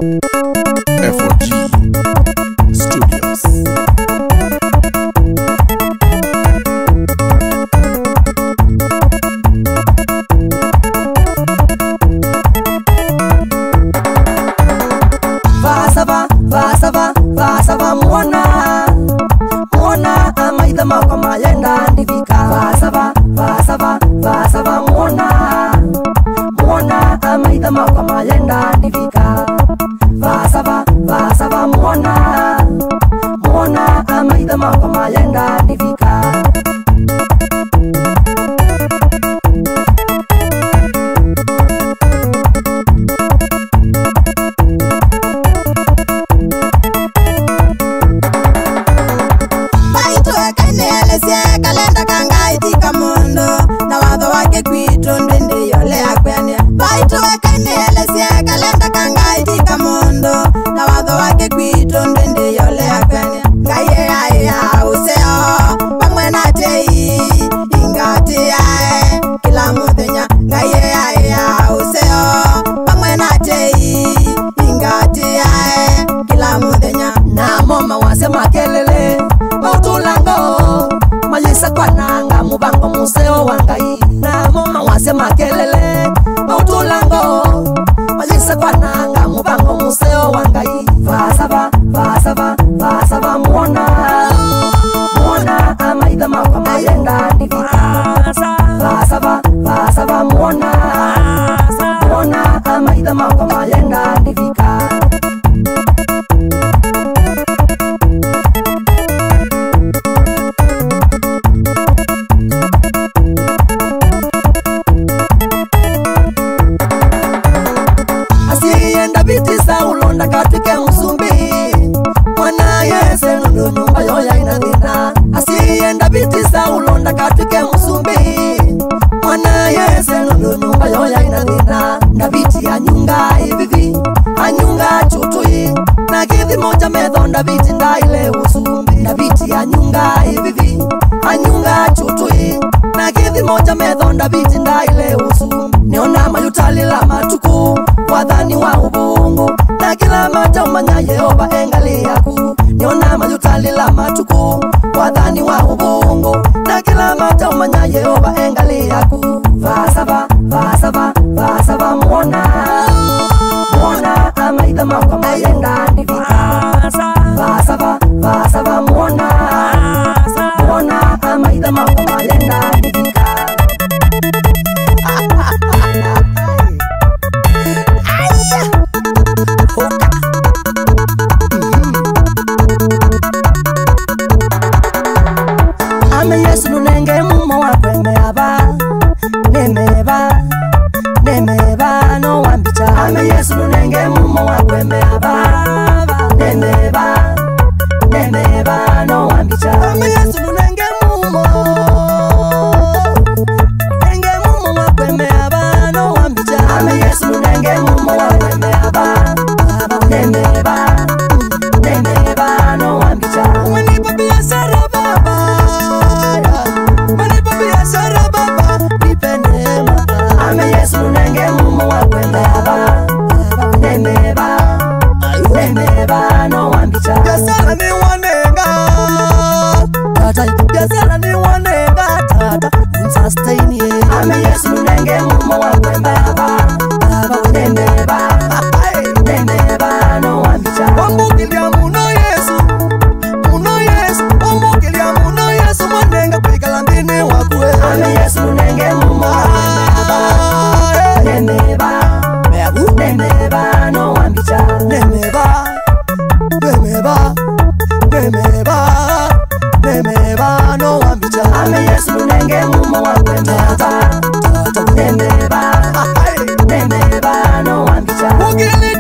FOG Studios. Vasava muona amaitha makwa mayenda ndivika. Vasava muona amaitha makwa mayenda ndivika. Vasava muona amaitha makwa mayenda ndivika. Kalenda kanga itika mundo na watho wake kwitu ndindi yole akwene. Baitu wekanelesia kalenda kanga itika mundo na watho wake kwitu ndindi yole akwene. Ngaye ya useo pamwe na tei ingati yae kila muthenya. Ngaye ya useo pamwe na tei ingati yae kila muthenya. Na mama wasema kelele mautulango malisa kwa nanga mubango museo wangai. Na mama wasema kelele mautulango malisa kwa nanga mubango museo wangai. Vasava muona amaitha makwa mayenda ndivika. Vasava muona amaitha makwa mayenda ndivika. Bitisa ulonda katike musumbi mwana yese nuno nyumba yoya inadina. Asienda bitisa ulonda katike musumbi mwana yese nuno nyumba yoya inadina. Ndabiti anyunga ibivi anyunga chutui na kithi moja methonda biti ndaile usumbi. Ndabiti anyunga ibivi anyunga chutui na kithi moja methonda biti ndaile usumbi. Niona mayutalila matuku wathani wa ubungu na kila mata umanya Yehova engali yaku. Niona mayutalila matuku wathani wa ubungu na kila mata umanya Yehova engali yaku. Vasava muona amaitha makwa mayenda ndivika. Vasava muona amaitha makwa mayenda ndivika. Ame Yesu nunenge mumo wakwe nemeba no wambicha. Ame Yesu nunenge mumo wakwe nemeba no wambicha. Ame Yesu nunenge mumo wakwe no wambicha. Ame Yesu nunenge mumo wakwe nemeba no wambicha. Manipa biashara baba, manipa biashara baba, nipenema. Ame Yesu nunenge mumo wakwe nemeba no wambicha. Biashara ni wanenga tata, biashara ni wanenga tata, unsustain ye. Ame Yesu nunenge mumo wakwe nemeba no wambicha. Wambukilia muno Yesu wambukilia muno Yesu mwanenga kwikala ndini wakwe. Ame Yesu nunenge mumo wakwe nemeba no wambicha. Nemeba no wambicha. Ame Yesu nunenge mumo wakwe nemeba no wambicha.